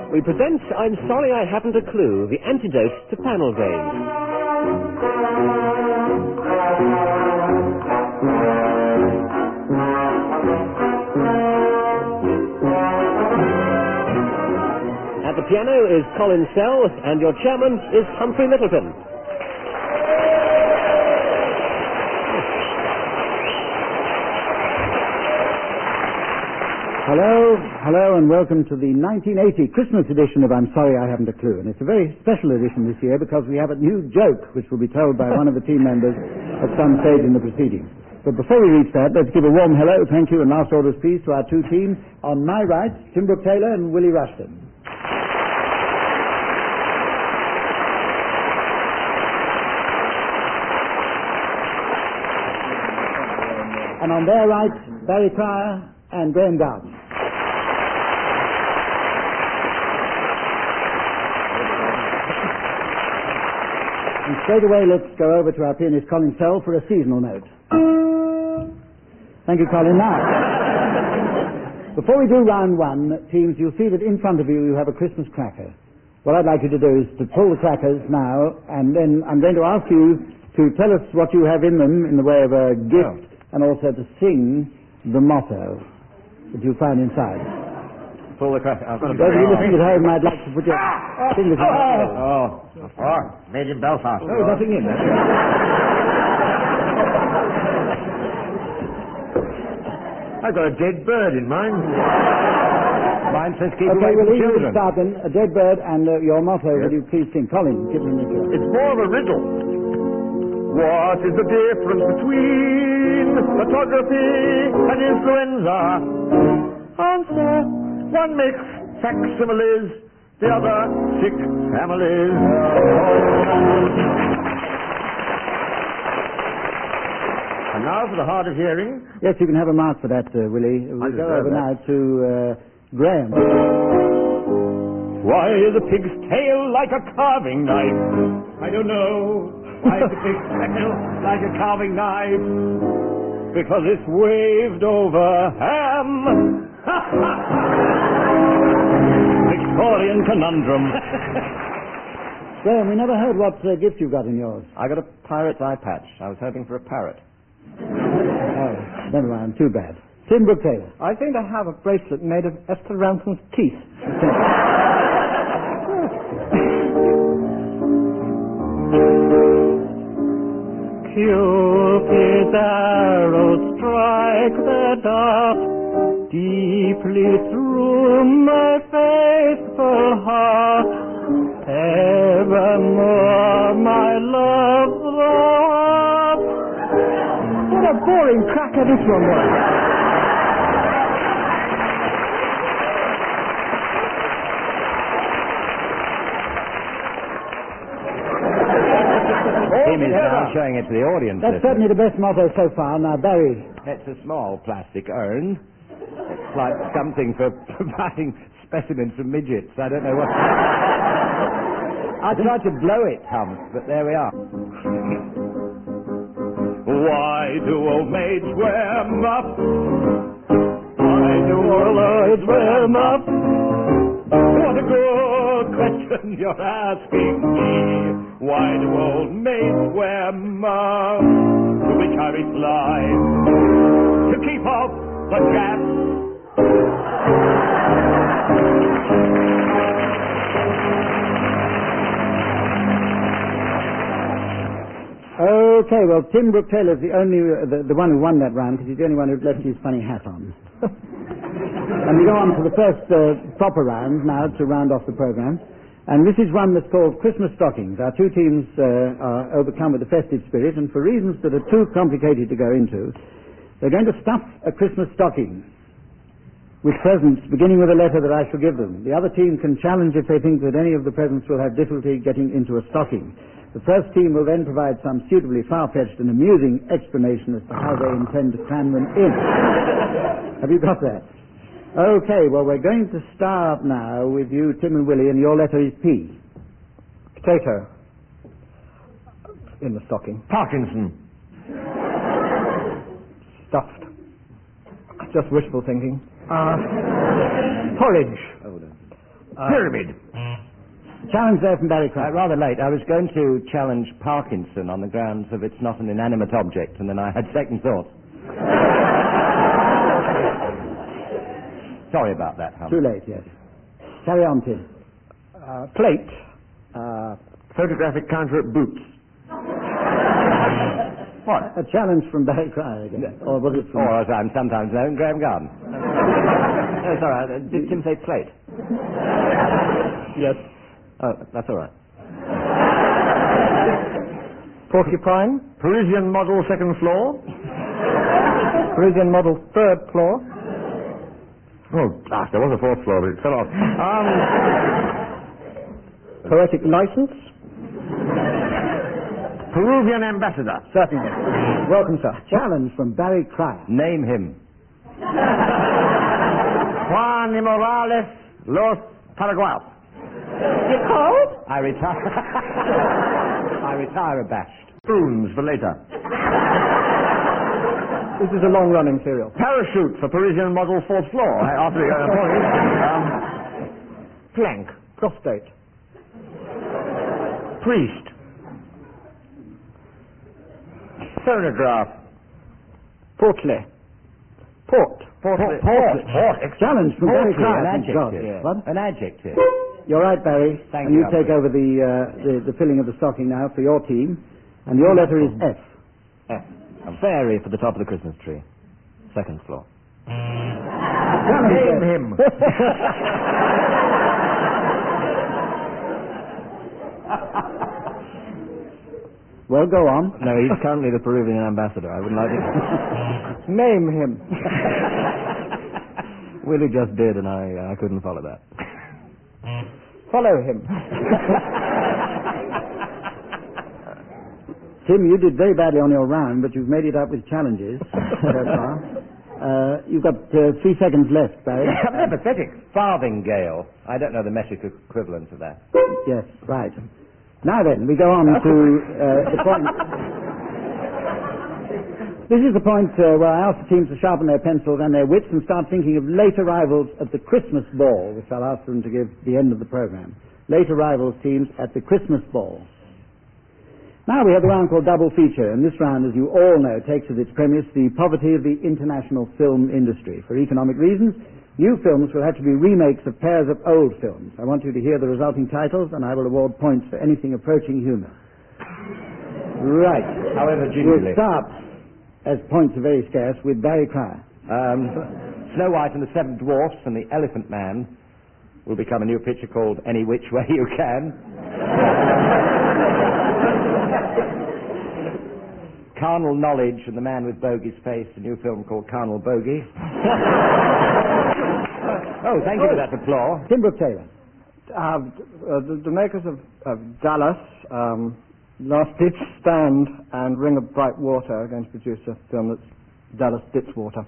we present I'm Sorry I Haven't a Clue, the antidote to panel games. At the piano is Colin Sell, and your chairman is Humphrey Littleton. Hello, and welcome to the 1980 Christmas edition of I'm Sorry I Haven't a Clue. And it's a very special edition this year because we have a new joke which will be told by one of the team members at some stage in the proceedings. But before we reach that, let's give a warm hello, thank you, and last orders please to our two teams. On my right, Tim Brooke-Taylor and Willie Rushton. And on their right, Barry Cryer and Graham Dowden. And straight away, let's go over to our pianist Colin Sell for a seasonal note. Thank you, Colin. Now, before we do round one, teams, you'll see that in front of you, you have a Christmas cracker. What I'd like you to do is to pull the crackers now, and then I'm going to ask you to tell us what you have in them in the way of a gift, and also to sing the motto that you find inside. Pull the cracker. Those of you listening at home, I'd like to put your fingers in made in Belfast. Oh, nothing in there. I've got a dead bird in mine. Mine says keep Okay, away we'll from leave you children. to start then. A dead bird and your motto, will you please sing? Colin, give me the It's more of a riddle. What is the difference between photography and influenza? Answer. One makes facsimiles, the other sick families. And now for the hard of hearing. Yes, you can have a mark for that, Willie. We'll go over now to Graham. Why is a pig's tail like a carving knife? I don't know. Why is a pig's tail like a carving knife? Because it's waved over ham. Victorian conundrum. Graham, we never heard what gift you got in yours. I got a pirate's eye patch. I was hoping for a parrot. Oh, never mind, too bad. Tim Brooke-Taylor. I think I have a bracelet made of Esther Ransom's teeth. Cupid's arrows strike the dart deeply through my faithful heart. Evermore my love throughout. What a boring cracker this one was. Tim is now showing it to the audience. That's certainly the best motto so far. Now, Barry. It's a small plastic urn. It's like something for providing specimens for midgets. I don't know what. I tried to blow it, Tom, but there we are. Why do old maids wear muffs? Why do old maids wear muffs? What a good question you're asking me. Why do old maids wear muffs? To which I reply, to keep off the Japs. Okay, well, Tim Brooke-Taylor is the only, the one who won that round because he's the only one who left his funny hat on. And we go on to the first proper round now to round off the program. And this is one that's called Christmas Stockings. Our two teams are overcome with the festive spirit, and for reasons that are too complicated to go into, they're going to stuff a Christmas stocking with presents, beginning with a letter that I shall give them. The other team can challenge if they think that any of the presents will have difficulty getting into a stocking. The first team will then provide some suitably far-fetched and amusing explanation as to how they intend to cram them in. Have you got that? Okay, well, we're going to start now with you, Tim and Willie, and your letter is P. Potato. In the stocking. Parkinson. Stuffed. Just wishful thinking. Porridge. Pyramid. Challenge there from Barry Cryer. Rather late. I was going to challenge Parkinson on the grounds of it's not an inanimate object, and then I had second thoughts. Sorry about that, Humphrey. Too late, yes. Carry on, Tim. Plate. Photographic counter at Boots. What? A challenge from Barry Cryer again. Or was it from... Or, as I'm sometimes known, Graham Garden. Oh, sorry. Did Tim say plate? Yes. Oh, that's all right. Porcupine. Parisian model second floor. Parisian model third floor. Oh, gosh, there was a fourth floor, but it fell off. Poetic license. Peruvian ambassador. Certainly. Welcome, sir. Challenge from Barry Cryer. Name him. Juan y Morales Los Paraguayos. You cold? I retire. I retire abashed. Spoons for later. This is a long-running serial. Parachute for Parisian model fourth floor. After the plank. Prostate. Priest. Phonograph. Portly. Port. Port. Challenge from Barry An Cryer. adjective. What? An adjective. You're right, Barry. Thank and you, you take over the filling of the stocking now for your team. And your letter is F. F. A fairy for the top of the Christmas tree. Second floor. Name him. Well, go on. No, he's currently the Peruvian ambassador. I wouldn't like it. Name him. Willie just did, and I couldn't follow that. Follow him. Tim, you did very badly on your round, but you've made it up with challenges so far. You've got 3 seconds left, Barry. They're pathetic. Farthingale. I don't know the metric equivalent of that. Yes, right. Now then, we go on to the point. This is the point where I ask the teams to sharpen their pencils and their wits and start thinking of late arrivals at the Christmas ball, which I'll ask them to give the end of the program. Late arrivals teams at the Christmas ball. Now we have the round called Double Feature, and this round, as you all know, takes as its premise the poverty of the international film industry. For economic reasons, new films will have to be remakes of pairs of old films. I want you to hear the resulting titles, and I will award points for anything approaching humour. Right. However, We'll gingerly. start, as points are very scarce, with Barry Cryer. Snow White and the Seven Dwarfs and the Elephant Man will become a new picture called Any Which Way You Can. Carnal Knowledge and the Man with Bogey's Face, a new film called Carnal Bogey. Oh, thank you for that applause. Tim Brooke Taylor. The makers of Dallas, Last Ditch Stand, and Ring of Bright Water are going to produce a film that's Dallas Ditch Water.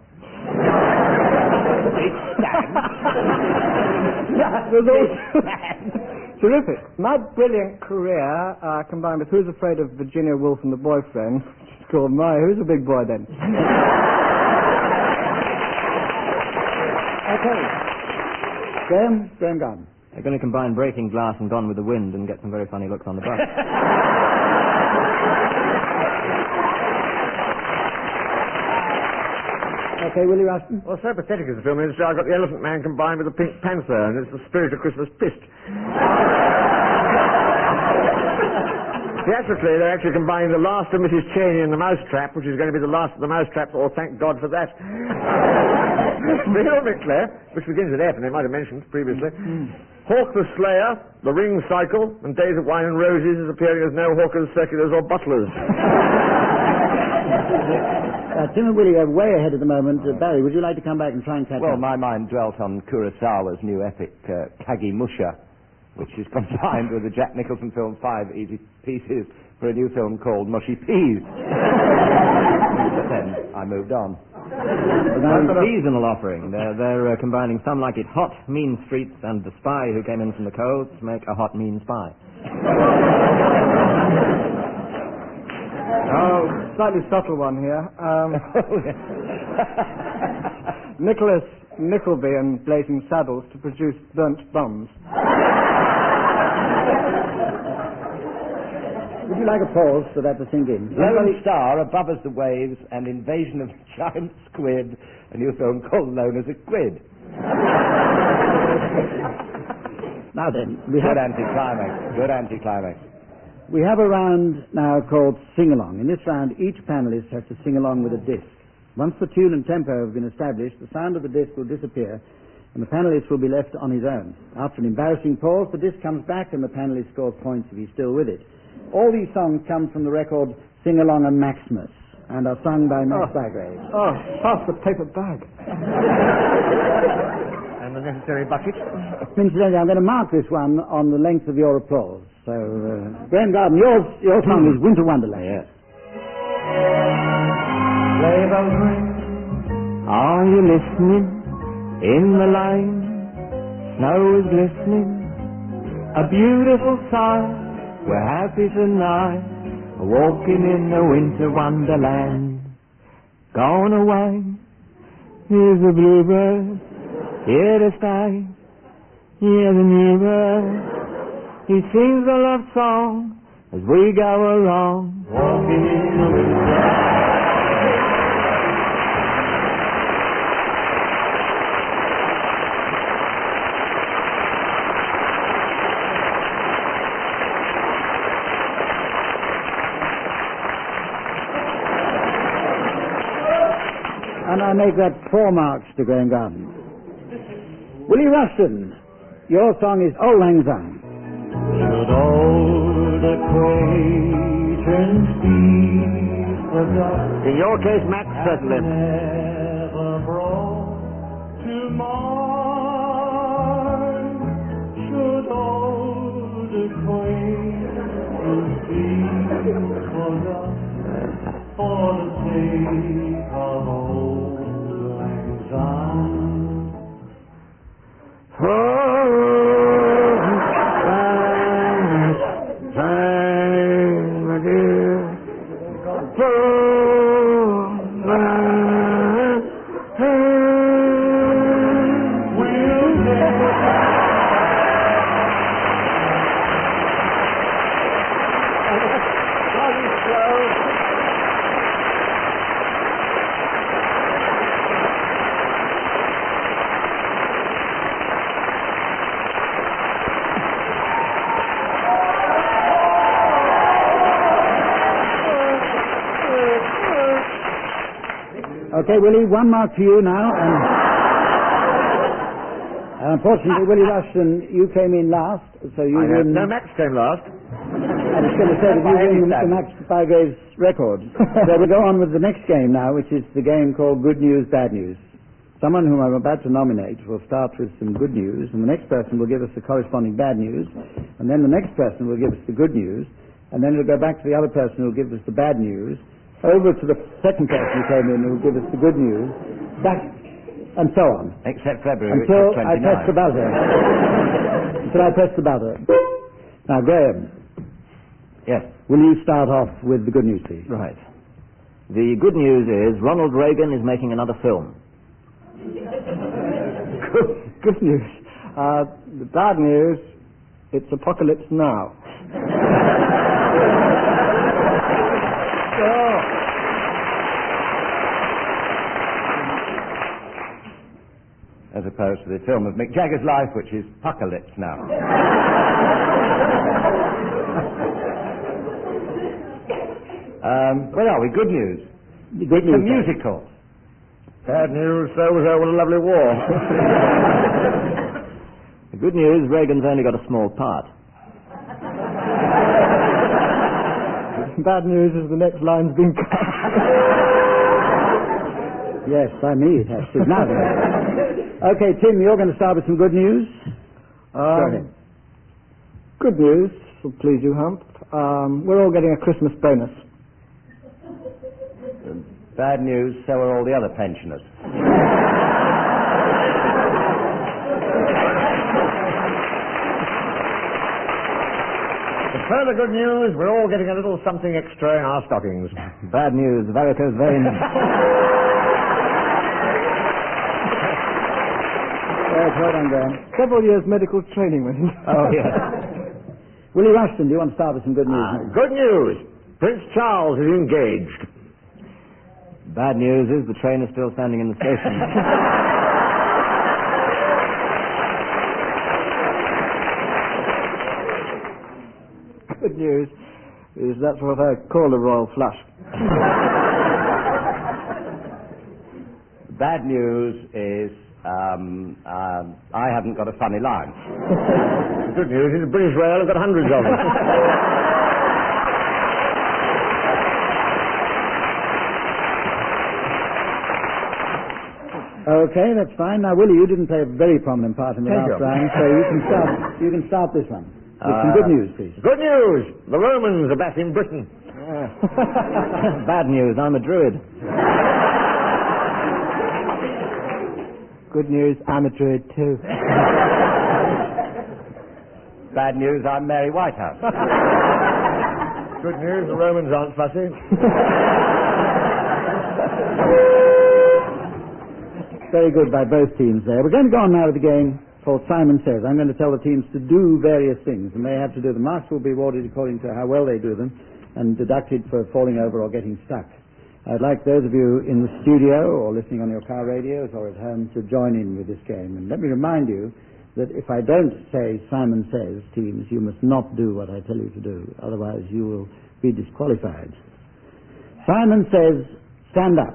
Terrific. My brilliant career combined with Who's Afraid of Virginia Woolf and the Boyfriend, it's called Who's a Big Boy Then? Okay. Graham Garden. They're going to combine Breaking Glass and Gone with the Wind and get some very funny looks on the bus. Okay, Willie Rushton. Well, so pathetic is the film industry, I've got the Elephant Man combined with the Pink Panther, and it's the spirit of Christmas pissed. Theatrically, they're actually combining The Last of Mrs. Cheney and The Mousetrap, which is going to be the last of the Mousetrap, or thank God for that. Filmically, which begins with F, and they might have mentioned previously, Hawk the Slayer, The Ring Cycle, and Days of Wine and Roses is appearing as no hawkers, circulars, or butlers. Tim and Willie are way ahead at the moment. Barry, would you like to come back and try and catch Well, up? my mind dwelt on Kurosawa's new epic, Kagemusha, which is combined with the Jack Nicholson film 5 Easy Pieces for a new film called Mushy Peas. But then I moved on. Seasonal offering. They're combining Some Like It Hot, Mean Streets, and The Spy Who Came In From the Coast to make a hot, mean spy. Oh, slightly subtle one here. Nicholas Nickleby and Blazing Saddles to produce Burnt Bums. Would you like a pause for that to sink in? Lone Star, Above Us the Waves, and Invasion of the Giant Squid, a new film called Known as a Quid. Now then, Good anticlimax. Good anticlimax. we have a round now called Sing-Along. In this round, each panelist has to sing along with a disc. Once the tune and tempo have been established, the sound of the disc will disappear, and the panelist will be left on his own. After an embarrassing pause, the disc comes back, and the panelist scores points if he's still with it. All these songs come from the record Sing Along and Maximus, and are sung by Max Bygrave. Oh, pass the paper bag. And the necessary bucket. Incidentally, I'm going to mark this one on the length of your applause. So, Graham Garden, your song is Winter Wonderland. Yes. Sleigh bells ring, are you listening? In the lane, snow is glistening, a beautiful sight. We're happy tonight, walking in a winter wonderland. Gone away, here's the bluebird, here to stay. Here's a new bird, he sings a love song as we go along, walking in the winter. And I make that 4 marks to Graham Garden. Willie Rushton, your song is Old Lang Syne. Should old acquaintance be forgot? In your case, Max, certainly. Never brought to mind. Should old acquaintance be forgot? For the sake of old Lang Syne. Okay, Willie, 1 mark for you now. And unfortunately, Willie Rushton, you came in last, so you win. No, Max came last. I was going to say that you win the Max Bygrave's record. So we'll go on with the next game now, which is the game called Good News, Bad News. Someone whom I'm about to nominate will start with some good news, and the next person will give us the corresponding bad news, and then the next person will give us the good news, and then it'll go back to the other person who will give us the bad news, over to the second person who came in who will give us the good news, back, and so on. Except February, Until which is 29. I press the buzzer. Until I press the buzzer. Now, Graham. Yes. Will you start off with the good news, please? Right. The good news is Ronald Reagan is making another film. Good news. The bad news, it's Apocalypse Now. As opposed to the film of Mick Jagger's life, which is Puckalypse Now. Where are we? Good news. Good It's a news. musical. Bad news, so was over a lovely war. The good news, Reagan's only got a small part. Bad news is the next line's been cut. Yes, by me it has to. Now then. Okay, Tim, you're going to start with some good news. Go ahead. Good news, will please you, Hump. We're all getting a Christmas bonus. Bad news, so are all the other pensioners. Further good news, we're all getting a little something extra in our stockings. Bad news, varicose veins. right, well done, Graham. Several years medical training went into Oh, yes. Willie Rushton, do you want to start with some good news? Good news. Prince Charles is engaged. Bad news is the train is still standing in the station. Good news is that's what I call a royal flush. Bad news is I haven't got a funny line. The good news is the British Rail have got hundreds of them. Okay, that's fine. Now, Willie, you didn't play a very prominent part in the Thank last you. round, so you can start this one. With some good news, please. Good news. The Romans are back in Britain. Bad news, I'm a druid. Good news, I'm a druid too. Bad news, I'm Mary Whitehouse. Good news, the Romans aren't fussy. Very good by both teams there. We're going to go on now with the game called Simon Says. I'm going to tell the teams to do various things, and they have to do them. Marks will be awarded according to how well they do them, and deducted for falling over or getting stuck. I'd like those of you in the studio or listening on your car radios or at home to join in with this game. And let me remind you that if I don't say Simon Says, teams, you must not do what I tell you to do. Otherwise you will be disqualified. Simon Says, stand up.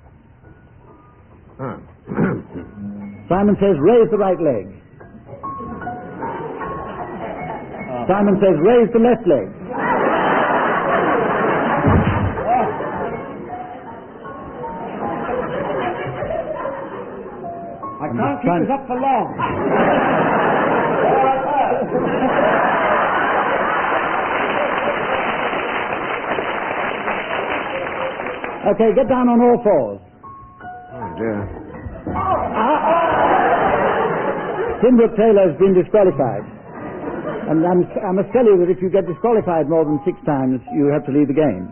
Simon Says, raise the right leg. Simon Says, raise the left leg. I can't keep this up for long. Okay, get down on all fours. Oh, dear. Tim Brooke Taylor has been disqualified. And I must tell you that if you get disqualified more than 6 times, you have to leave the game.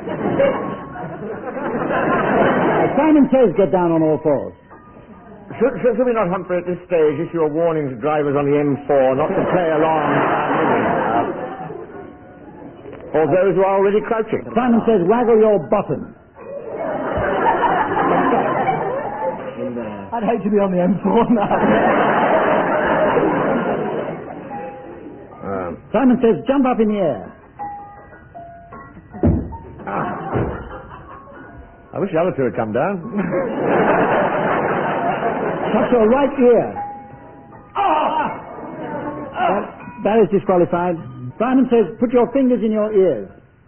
Simon Says, get down on all fours. Should we not, Humphrey, at this stage issue a warning to drivers on the M4 not to play along or those who are already crouching? Simon Says, waggle your bottom. I'd hate to be on the M4 now. Simon Says, jump up in the air. I wish the other two had come down. Touch your right ear. That is disqualified. Simon Says, put your fingers in your ears.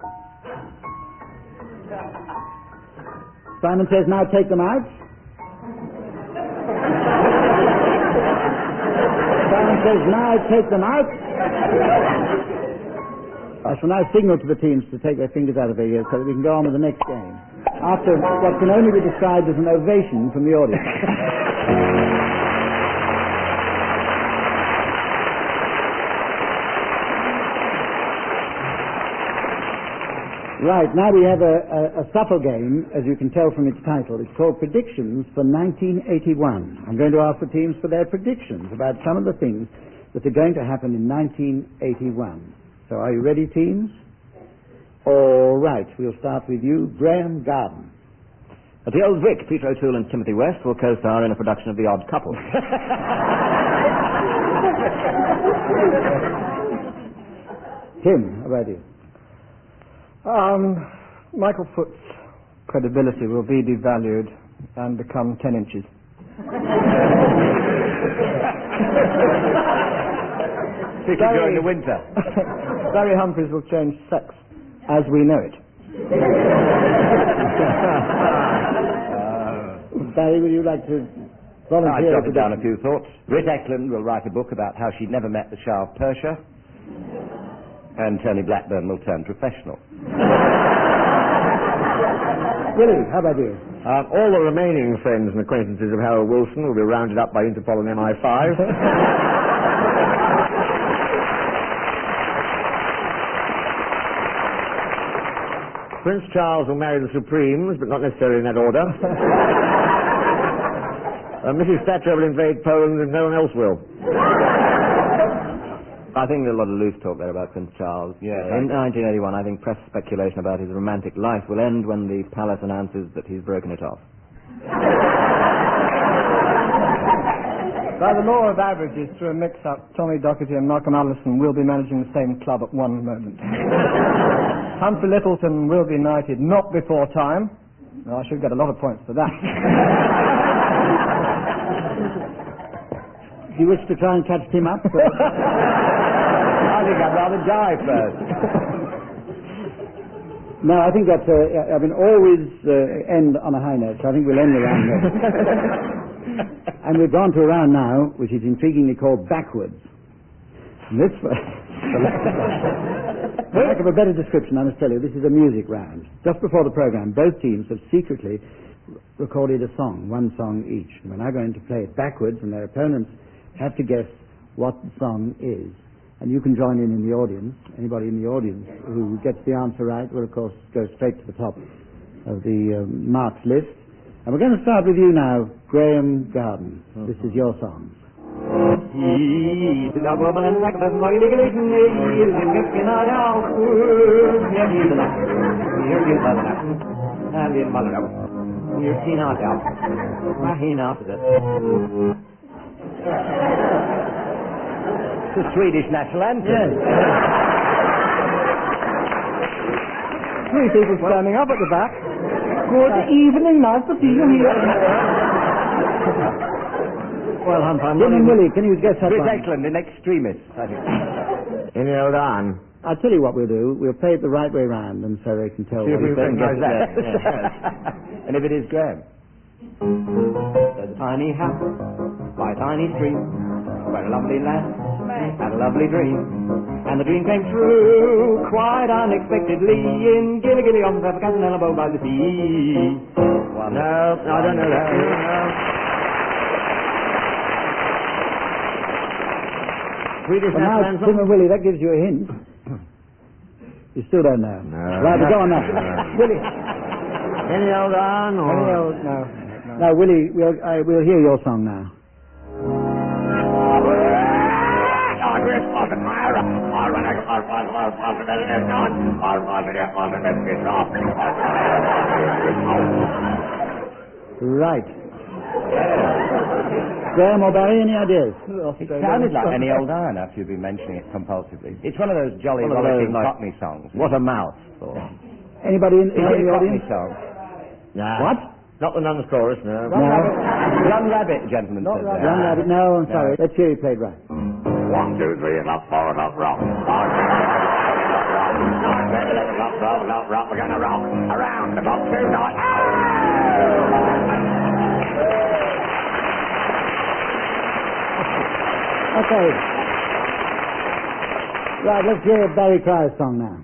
Simon Says, now take them out. Simon Says, now take them out. I shall now signal to the teams to take their fingers out of their ears so that we can go on with the next game, after what can only be described as an ovation from the audience. Right, now we have a subtle game, as you can tell from its title. It's called Predictions for 1981. I'm going to ask the teams for their predictions about some of the things that are going to happen in 1981. So are you ready, teams? All right, we'll start with you, Graham Garden. At the Old Vic, Peter O'Toole and Timothy West will co-star in a production of The Odd Couple. Tim, how about you? Michael Foot's credibility will be devalued and become 10 inches. Particularly during the winter. Barry Humphries will change sex as we know it. Barry, would you like to I've volunteer? jotted down a few thoughts. Britt Eklund will write a book about how she never met the Shah of Persia. And Tony Blackburn will turn professional. Willie, how about you? All the remaining friends and acquaintances of Harold Wilson will be rounded up by Interpol and MI5. Prince Charles will marry the Supremes, but not necessarily in that order. Mrs. Thatcher will invade Poland if no one else will. I think there's a lot of loose talk there about Prince Charles. Yeah, In 1981, I think press speculation about his romantic life will end when the palace announces that he's broken it off. By the law of averages, through a mix-up, Tommy Docherty and Malcolm Allison will be managing the same club at one moment. Humphrey Lyttelton will be knighted not before time. Well, I should get a lot of points for that. Do you wish to try and catch Tim up? I think I'd rather die first. No, I think that's, always end on a high note, so I think we'll end the round there. And we've gone to a round now, which is intriguingly called Backwards. And this, for lack of a better description, I must tell you, this is a music round. Just before the program, both teams have secretly recorded a song, one song each. And we're now going to play it backwards, and their opponents have to guess what the song is. And you can join in the audience. Anybody in the audience who gets the answer right will, of course, go straight to the top of the marks list. And we're going to start with you now, Graham Garden. This is your song. The Swedish national anthem. Yes. Three people standing up at the back. Good evening, nice to see you here. Well, Hump, I'm Jim and Willie, can you guess that It's one? excellent, in extremis, I think. Any old on. I'll tell you what we'll do. We'll play it the right way round, and so they can tell See if what we it's can saying. guess that. And if it is Graham. There's a tiny house by a tiny stream where a lovely lad had a lovely dream. And the dream came true quite unexpectedly in Gilly Gilly on the Casanella Bow by the sea. Well, No, I don't know that. Swedish Well, now, national Tim anthem. and Willie, that gives you a hint. You still don't know. No. Right, go on now. Willie. Any old on or... Any old, no. Now, Willie, we'll hear your song now. Right. Graham or Barry, any ideas? it sounded like Any Old Iron after you've been mentioning it compulsively. It's one of those jolly, One of rollicking those, like, Cockney songs. What a mouth. Or... Anybody in Is it the a Cockney audience? song? Nah. What? Not the nun's chorus, no. No. Young Rabbit, gentlemen. Not said Rabbit. that. Young Rabbit, no, I'm sorry. Let's hear you played right. 1, 2, 3, and up, 4, and up, rock. Rock, we're gonna rock around the clock tonight. Okay. Right, let's hear Barry Cry's song now.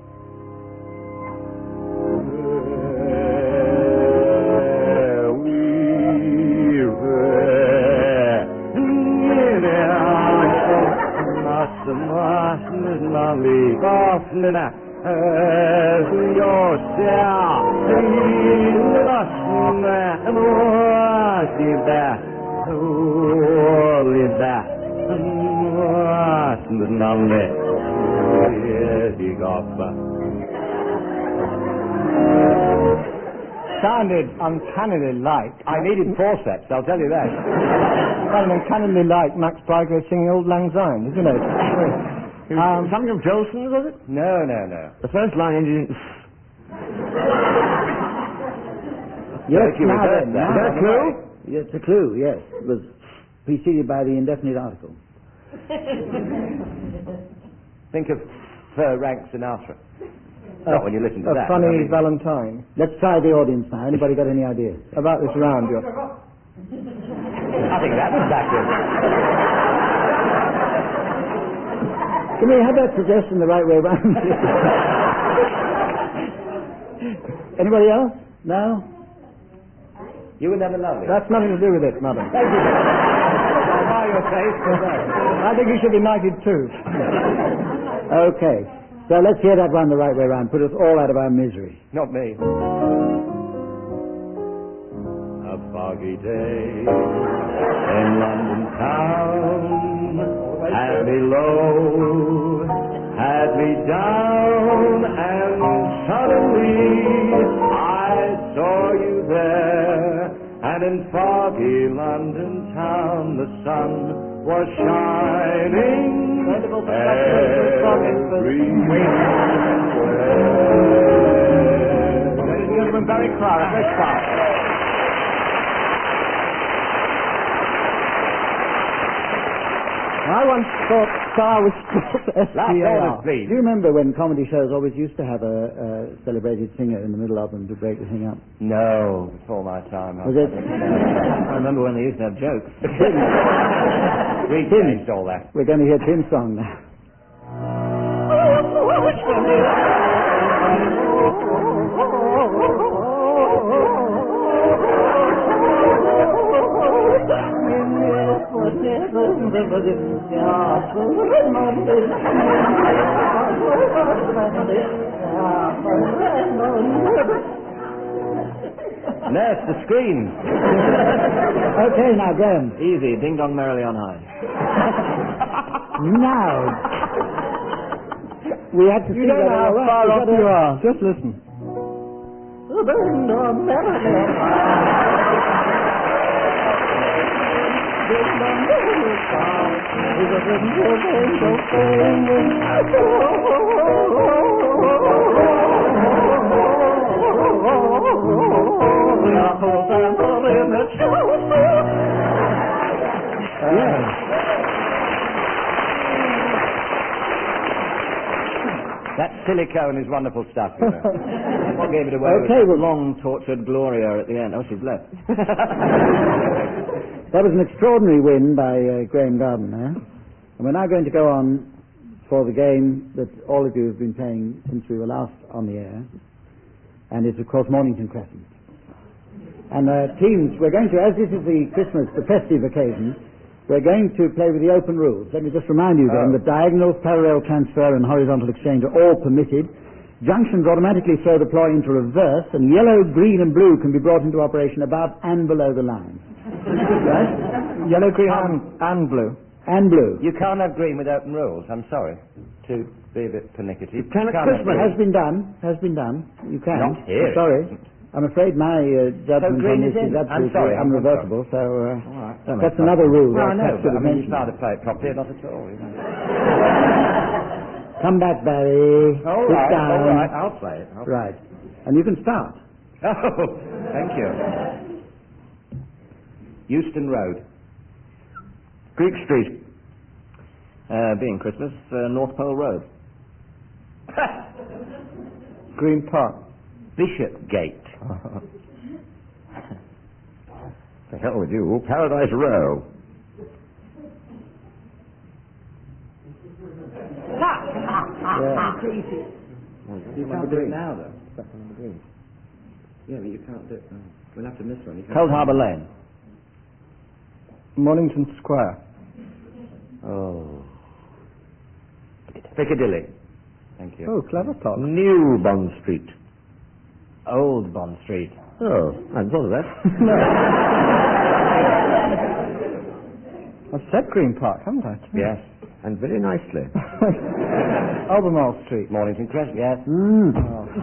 Sounded uncannily like. I needed forceps, I'll tell you that. Sounded uncannily like Max Bygraves singing Old Lang Syne, isn't it? Something of Jolson's, was it? No. The first line ended in... Yes, you now rehearsed then, that. now Is that a then. clue? Yes, it's a clue, yes. It was preceded by the indefinite article. Think of Fur Rank Sinatra. Not when you listen to A that. funny I mean, Valentine. Let's try the audience now. Anybody got any ideas? About this round, you're... I think that was backwards. Can we have that suggestion the right way round? Anybody else? No? You were never lovely. That's nothing to do with it, madam. Thank you. I know your taste. I think you should be knighted too. Okay. So let's hear that one the right way round. Put us all out of our misery. Not me. A fog foggy day in London town. Had me low, had me down, and suddenly I saw you there. And in foggy London town, the sun was shining everywhere. Ladies and gentlemen, Barry Cryer, Red Star. I once thought Star was S-T-A-R. please. Do you remember when comedy shows always used to have a celebrated singer in the middle of them to break the thing up? No, before my time. Was it? I remember when they used to have jokes. We changed all that. We're going to hear Tim's song now. Nurse, the screen. Okay, now, Graham. Easy, ding dong merrily on high. Now, we had to see You don't know how far off you are. Just listen. That silicone is wonderful stuff, you know. What gave it away? Okay, With well, long tortured Gloria at the end. Oh, she's left. that was an extraordinary win by Graham Gardner. And we're now going to go on for the game that all of you have been playing since we were last on the air. And it's, of course, Mornington Crescent. And teams, we're going to, as this is the festive occasion, we're going to play with the open rules. Let me just remind you again that diagonal, parallel transfer, and horizontal exchange are all permitted. Junctions automatically throw the ploy into reverse, and yellow, green, and blue can be brought into operation above and below the line. Right? Yellow, green, and blue. And blue. You can't have green with open rules. I'm sorry to be a bit pernickety. You can't have Christmas has green. been done. You can. Not here. Sorry. I'm afraid my judgment green on is this in. is I'm absolutely sorry, I'm unreversible, so All right. that's another rule. Well, I know, should but I have mean, you mentioned. can't have played properly, not at all. You know. Come back, Barry. All Sit right, down. all right, I'll play it. Right. And you can start. Oh, thank you. Euston Road. Greek Street. Being Christmas, North Pole Road. Green Park. Bishopgate. The hell with you. Paradise Row. You can't do it now, though. Yeah, but you can't do it. We'll have to miss one. Cold Harbour Lane. Mornington Square. Oh. Piccadilly. Thank you. Oh, clever talk. New Bond Street. Old Bond Street. Oh, I hadn't thought of that. I've said Green Park, haven't I? Yes, and very nicely. Albemarle Street. Mornington Crescent. Yes. Mm. Yes.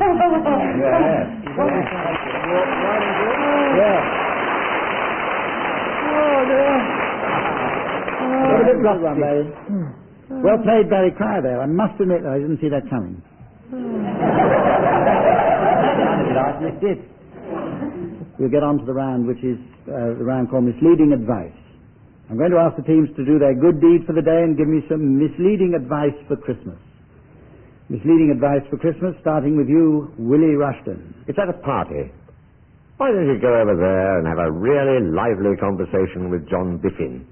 Got a bit rusty. Barry. Well played, Barry Cryer, there. I must admit that I didn't see that coming. It did. We'll get on to the round, which is the round called Misleading Advice. I'm going to ask the teams to do their good deed for the day and give me some misleading advice for Christmas. Misleading advice for Christmas, starting with you, Willie Rushton. It's at a party. Why don't you go over there and have a really lively conversation with John Biffin?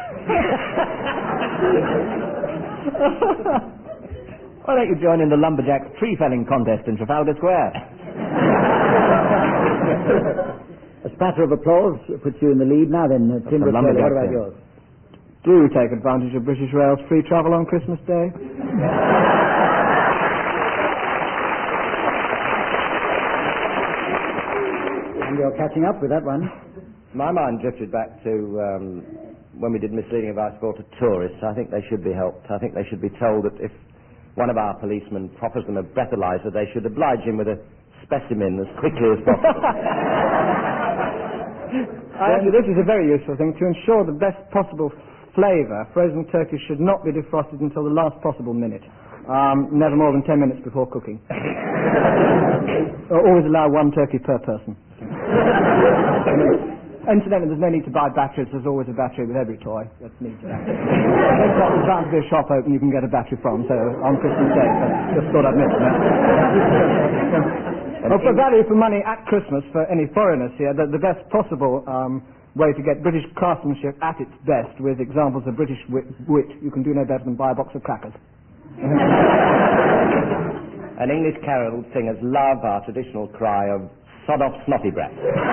Why don't you join in the Lumberjacks tree felling contest in Trafalgar Square? A spatter of applause puts you in the lead. Now then, Tim, the what lumberjack about thing. yours? Do take advantage of British Rail's free travel on Christmas Day. And you're catching up with that one. My mind drifted back to when we did Misleading Advice for Tourists. I think they should be helped. I think they should be told that if one of our policemen proffers them a breathalyzer, they should oblige him with a specimen as quickly as possible. Actually, this is a very useful thing. To ensure the best possible flavour, frozen turkey should not be defrosted until the last possible minute. Never more than 10 minutes before cooking. Always allow one turkey per person. Incidentally, there's no need to buy batteries. There's always a battery with every toy. That's neat. There's bound to be a shop open you can get a battery from, so on Christmas Day. Just thought I'd mention that. Well, for value for money at Christmas, for any foreigners here, the best possible way to get British craftsmanship at its best, with examples of British wit, you can do no better than buy a box of crackers. And English carol singers love our traditional cry of "sod off snotty brat."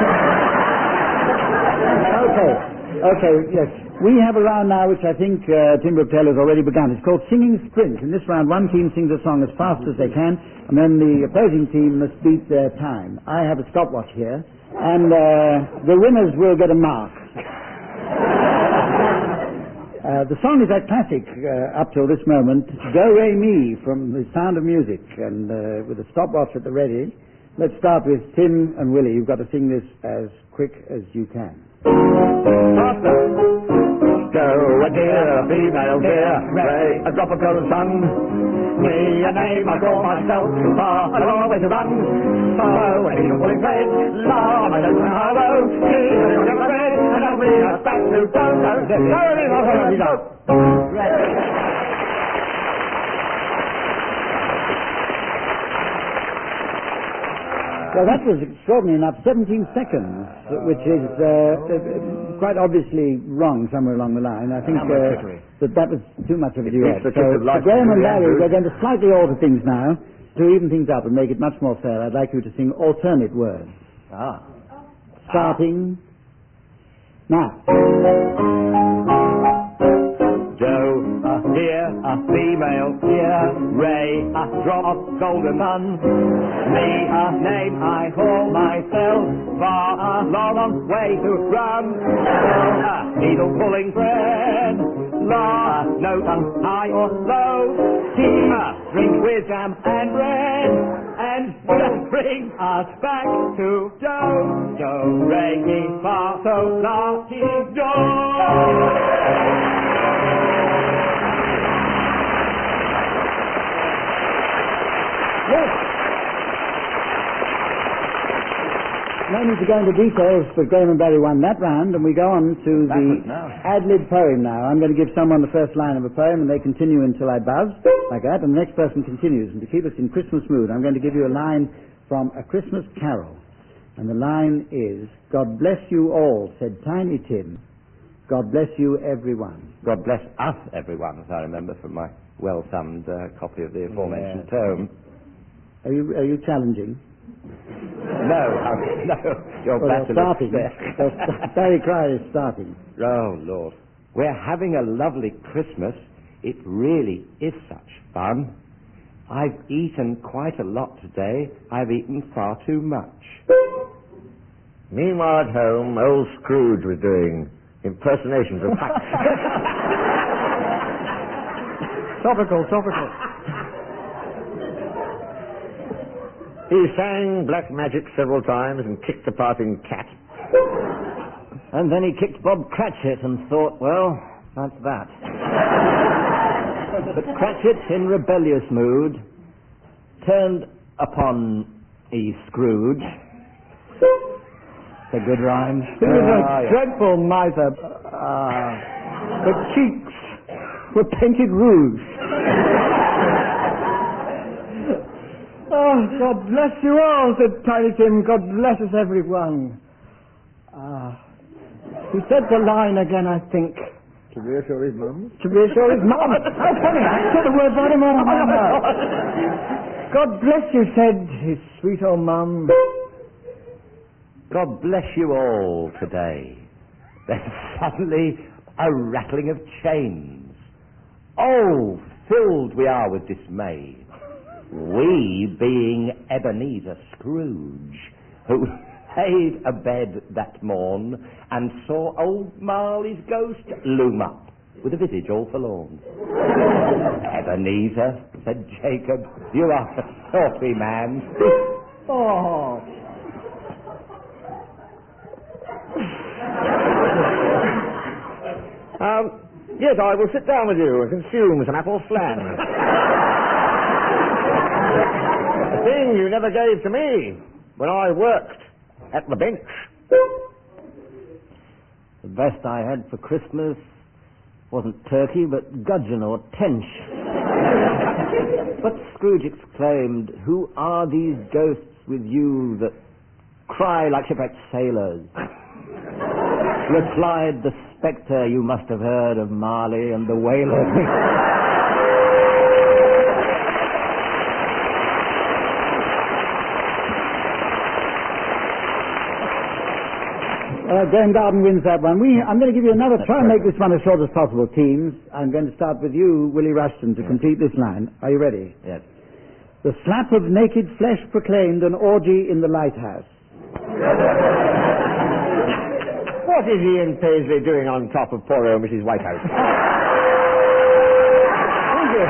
Okay, yes. We have a round now which I think Tim Brooktale has already begun. It's called Singing Sprint. In this round, one team sings a song as fast as they can, and then the opposing team must beat their time. I have a stopwatch here, and the winners will get a mark. The song is that classic up till this moment, Do Re Mi from The Sound of Music, and with a stopwatch at the ready. Let's start with Tim and Willie. You've got to sing this as quick as you can. Faster. Go, a dear, female dear, Ray, a drop of golden sun. Me, a name, I call myself too far, a long way to run. So, when you're pulling thread, love, I don't know how low. Keep on your thread, and I'll bring us back to go. Well, that was extraordinary enough. 17 seconds, which is quite obviously wrong somewhere along the line. I think that was too much of a duet. So Graham and Barry, we're going to slightly alter things now to even things up and make it much more fair. I'd like you to sing alternate words. Starting now. Joe, dear, female, dear, Ray, drop of golden sun. Me, name, I call myself, far, long way to run. Needle pulling thread, la, no tongue, high or low. Tea, drink with jam and bread, and just bring us back to Joe. Joe, Ray, mi, fa, so, la, ti, do. Yes. No need to go into details, but Graham and Barry won that round, and we go on to the ad-lib poem now. I'm going to give someone the first line of a poem, and they continue until I buzz, like that, and the next person continues. And to keep us in Christmas mood, I'm going to give you a line from A Christmas Carol. And the line is, God bless you all, said Tiny Tim. God bless you, everyone. God bless us, everyone, as I remember from my well-thumbed copy of the aforementioned tome. Are you challenging? No, you're better starting. Barry Cry is starting. Oh, Lord. We're having a lovely Christmas. It really is such fun. I've eaten quite a lot today. I've eaten far too much. Meanwhile at home, old Scrooge was doing impersonations of facts. Topical. He sang Black Magic several times and kicked the parting cat. And then he kicked Bob Cratchit and thought, well, that's that. But Cratchit, in rebellious mood, turned upon E. Scrooge. It's a good rhyme. He was a dreadful miser. The cheeks were painted rouge. Oh, God bless you all, said Tiny Tim. God bless us, everyone. He said the line again, I think. To reassure his mum? To reassure his mum. How funny, I said the word right in my mouth. God bless you, said his sweet old mum. God bless you all today. Then suddenly a rattling of chains. Oh, filled we are with dismay. We being Ebenezer Scrooge, who made a bed that morn and saw old Marley's ghost loom up with a visage all forlorn. Ebenezer, said Jacob, you are a saucy man. Oh. Yes, I will sit down with you and consume some apple flan. A thing you never gave to me when I worked at the bench. The best I had for Christmas wasn't turkey, but gudgeon or tench. But Scrooge exclaimed, who are these ghosts with you that cry like shipwrecked sailors? Replied the spectre, you must have heard of Marley and the Whalers. Graham Garden wins that one. I'm going to give you another. Try and make this one as short as possible, teams. I'm going to start with you, Willie Rushton, to complete this line. Are you ready? Yes. The slap of naked flesh proclaimed an orgy in the lighthouse. What is Ian Paisley doing on top of poor old Mrs. Whitehouse? Thank you.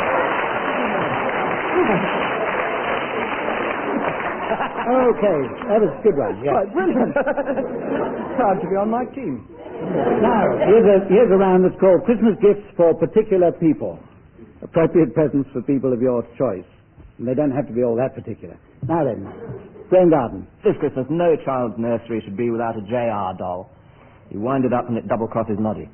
Okay, that was a good one. Yeah. Quite brilliant. Proud to be on my team. Now, here's a round that's called Christmas Gifts for Particular People. Appropriate presents for people of your choice. And they don't have to be all that particular. Now then, Graham Garden. This Christmas, no child's nursery should be without a JR doll. You wind it up and it double crosses Noddy.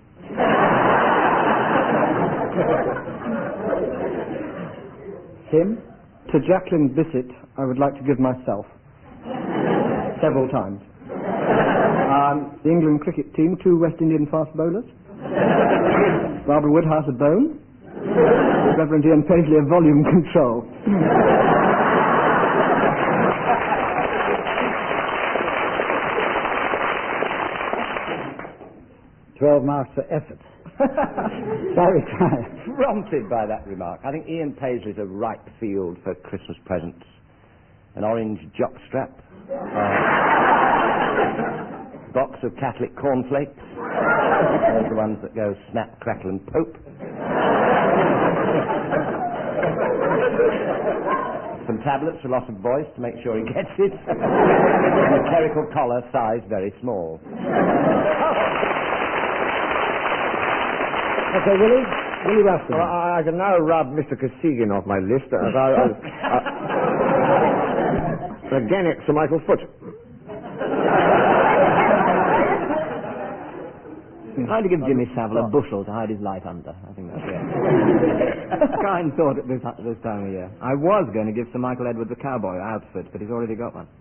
Tim? To Jacqueline Bissett, I would like to give myself. Several times. The England cricket team, 2 West Indian fast bowlers. Barbara Woodhouse a bone. Reverend Ian Paisley a volume control. 12 marks for effort. Very tired. Prompted by that remark, I think Ian Paisley's a ripe field for Christmas presents. An orange jockstrap, box of Catholic cornflakes, those are the ones that go snap, crackle and pope. Some tablets for loss of voice to make sure he gets it. And a clerical collar, size very small. Okay, Willie Rushton. Well, I can now rub Mr. Kosygin off my list. Again, it's Sir Michael Foot. Trying to give Jimmy Savile a bushel to hide his light under. I think that's it. Kind thought at this time of year. I was going to give Sir Michael Edwards a cowboy outfit, but he's already got one.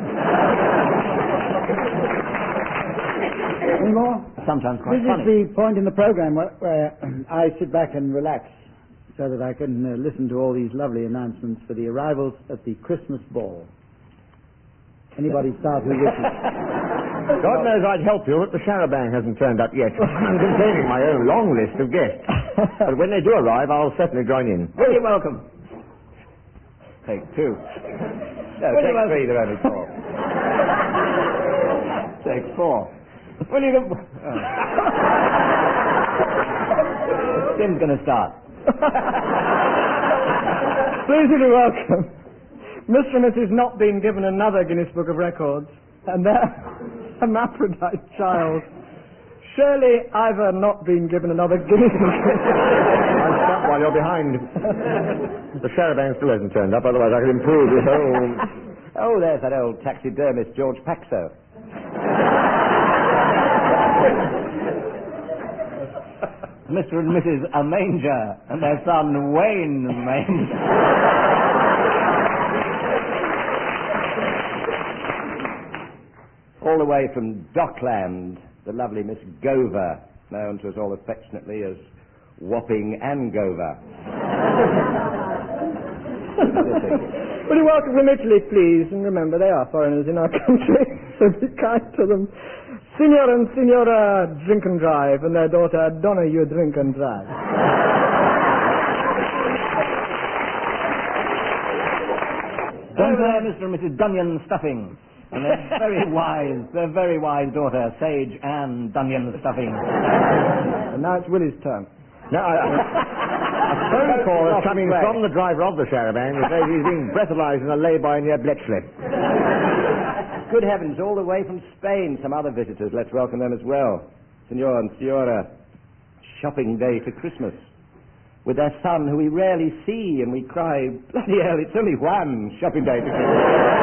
Any more? Sometimes quite This funny. is the point in the program where I sit back and relax so that I can listen to all these lovely announcements for the arrivals at the Christmas ball. Anybody start who wishes? God knows I'd help you, but the Charabang hasn't turned up yet. I'm containing my own long list of guests. But when they do arrive, I'll certainly join in. Well, you're welcome. Take 2. No, take 3, there are only 4. Take 4. Well, you can... Tim's going to start. Please be welcome. Mr. and Mrs. not been given another Guinness Book of Records, and their hermaphrodite child. Surely Ivor not been given another Guinness Book. I'll stop while you're behind. The Charabang still hasn't turned up, otherwise I could improve this whole... Oh, there's that old taxidermist, George Paxo. Mr. and Mrs. Amanger and their son Wayne Amanger. All the way from Dockland, the lovely Miss Gover, known to us all affectionately as Whopping Angover. Will you welcome from Italy, please? And remember, they are foreigners in our country, so be kind to them. Signor and Signora Drink and Drive, and their daughter Donna You Drink and Drive. Over there, Mr. and Mrs. Dunyan Stuffing. And their very wise daughter, Sage Ann Dunyan Stuffing. And now it's Willie's turn. No, a phone call is coming from the driver of the Charabanc who says he's being breathalyzed in a lay-by near Bletchley. Good heavens, all the way from Spain, some other visitors. Let's welcome them as well. Senor and Senora, shopping day for Christmas. With their son, who we rarely see, and we cry, bloody hell, it's only one shopping day for Christmas.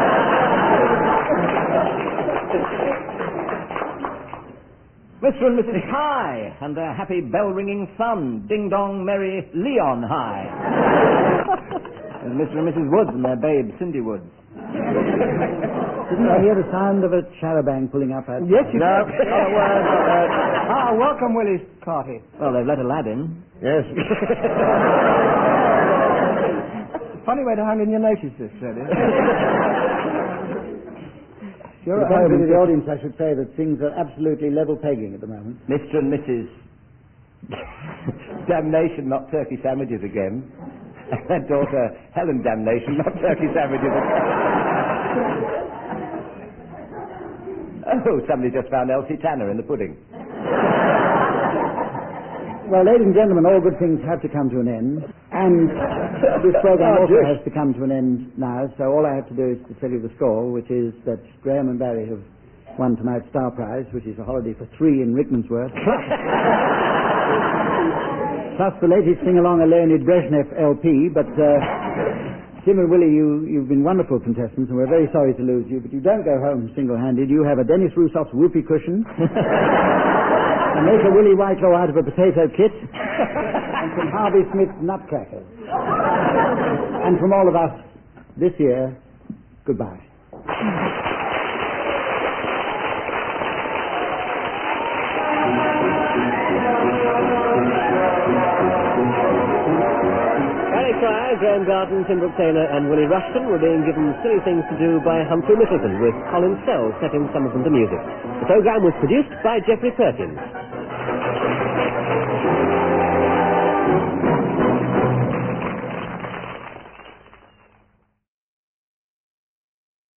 Mr. and Mrs. High, and their happy bell-ringing son, Ding-Dong Merry Leon High. And Mr. and Mrs. Woods and their babe, Cindy Woods. Didn't I hear the sound of a charabanc pulling up outside? Yes, you No. did. Welcome Willie's party. Well, they've let a lad in. Yes. Funny way to hand in your notice, this, really. For the benefit of the audience, I should say that things are absolutely level pegging at the moment. Mr. and Mrs. Damnation, not turkey sandwiches again. And their daughter, Helen Damnation, not turkey sandwiches again. Oh, somebody just found Elsie Tanner in the pudding. Well, ladies and gentlemen, all good things have to come to an end, and this program also has to come to an end now, so all I have to do is to tell you the score, which is that Graham and Barry have won tonight's Star Prize, which is a holiday for 3 in Rickmansworth, plus the latest sing-along a Leonid Brezhnev LP, but Tim and Willie, you've been wonderful contestants, and we're very sorry to lose you, but you don't go home single-handed. You have a Dennis Roussoff's whoopee cushion, a make a Willie Wyco out of a potato kit, and some Harvey Smith nutcrackers. And from all of us this year, goodbye. Graham Garden, Tim Brooke Taylor and Willie Rushton were being given Silly Things to Do by Humphrey Middleton, with Colin Sell setting some of them to music. The programme was produced by Geoffrey Perkins.